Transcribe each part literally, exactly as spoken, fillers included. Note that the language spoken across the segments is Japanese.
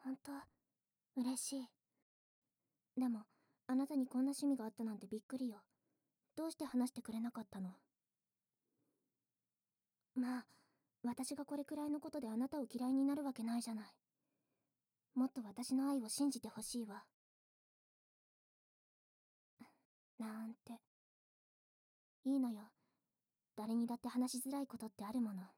ほんと、嬉しい。でも、あなたにこんな趣味があったなんてびっくりよ。どうして話してくれなかったの？まあ、私がこれくらいのことであなたを嫌いになるわけないじゃない。もっと私の愛を信じてほしいわ。なんて。いいのよ。誰にだって話しづらいことってあるもの。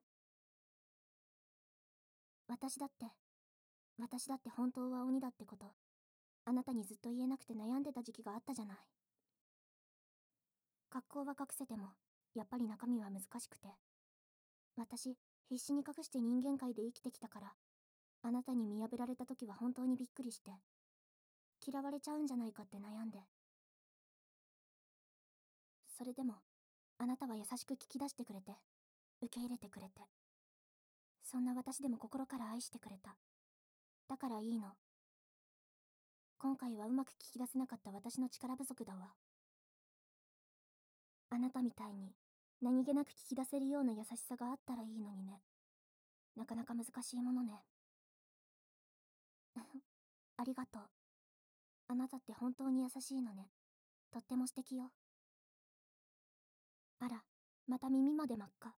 私だって、私だって本当は鬼だってこと、あなたにずっと言えなくて悩んでた時期があったじゃない。格好は隠せても、やっぱり中身は難しくて。私、必死に隠して人間界で生きてきたから、あなたに見破られた時は本当にびっくりして、嫌われちゃうんじゃないかって悩んで。それでも、あなたは優しく聞き出してくれて、受け入れてくれて。そんな私でも心から愛してくれた。だからいいの。今回はうまく聞き出せなかった私の力不足だわ。あなたみたいに、何気なく聞き出せるような優しさがあったらいいのにね。なかなか難しいものね。ありがとう。あなたって本当に優しいのね。とっても素敵よ。あら、また耳まで真っ赤。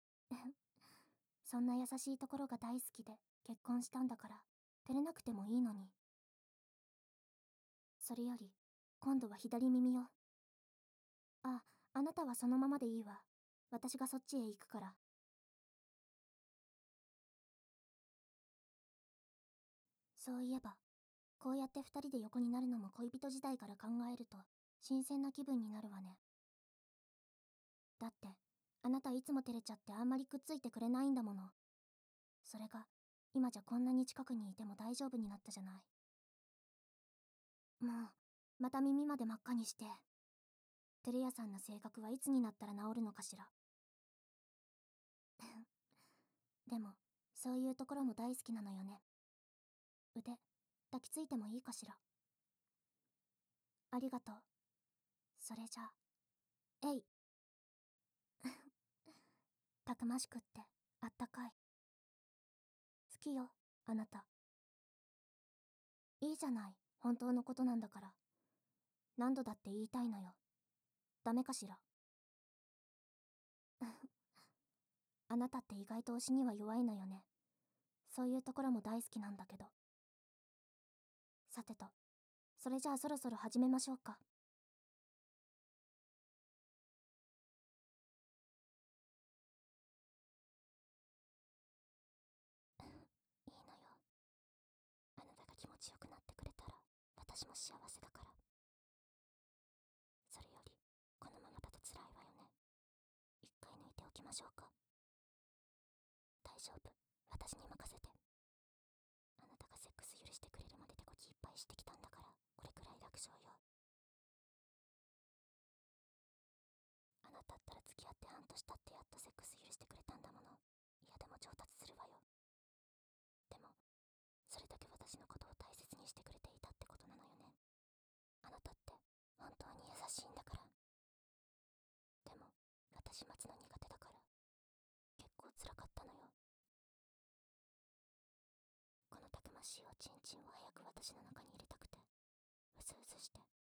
そんな優しいところが大好きで結婚したんだから、照れなくてもいいのに。それより、今度は左耳よ。あ、あなたはそのままでいいわ。私がそっちへ行くから。そういえば、こうやって二人で横になるのも恋人時代から考えると、新鮮な気分になるわね。だって、あなたいつも照れちゃってあんまりくっついてくれないんだもの。それが、今じゃこんなに近くにいても大丈夫になったじゃない。もう、また耳まで真っ赤にして。テレ屋さんの性格はいつになったら治るのかしら。でも、そういうところも大好きなのよね。腕、抱きついてもいいかしら。ありがとう。それじゃあ、えい。たくましくって、あったかい。好きよ、あなた。いいじゃない、本当のことなんだから。何度だって言いたいのよ。ダメかしら。あなたって意外と推しには弱いのよね。そういうところも大好きなんだけど。さてと、それじゃあそろそろ始めましょうか。いいのよ。あなたが気持ちよくなってくれたら、私も幸せだから。それより、このままだと辛いわよね。一回抜いておきましょうか。大丈夫、私に任せて。あなたがセックス許してくれるまで手こきいっぱいしてきたんだから、これくらい楽勝よ。あなたったら付き合って半年経ってやっとセックス許してくれたんだもの。いやでも上達するわよ。でも、それだけ私のことを大切にしてくれていたってことなのよね。あなたって本当に優しいんだから。でも、私待つの苦手だから、結構辛かったのよ。このたくましいおちんちんを早く私の中に入れたくて、うすうすして。